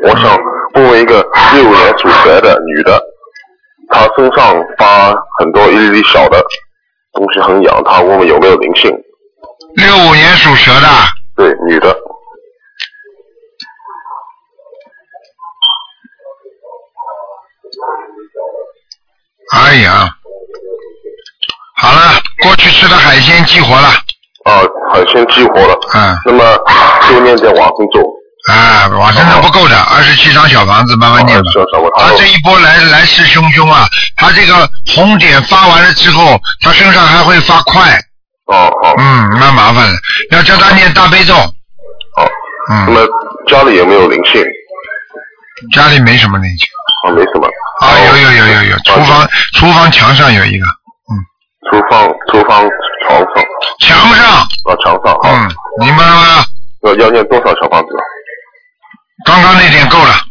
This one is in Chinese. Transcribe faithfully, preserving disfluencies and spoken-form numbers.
我想问问一个六五年属蛇的女的，她身上发很多一粒粒小的东西很痒，她问问有没有灵性。 六五年属蛇的。 对，女的。 哎呀，好了，过去吃的海鲜激活了。 啊，海鲜激活了。 嗯。 那么就念点往生咒。 啊，往生咒不够的，二十七张小房子慢慢念吧。他这一波来来势汹汹啊，他这个红点发完了之后，他身上还会发快。 哦好。 嗯，蛮麻烦的，要叫他念大悲咒。 好。 嗯。 那么家里有没有灵性？ 家里没什么灵性。 啊，没什么。 啊，有有有有有，厨房厨房墙上有一个。嗯。 厨房厨房床上。 墙上。 啊，墙上。 嗯，明白了吗？ 要要念多少小房子？ 刚刚那点够了。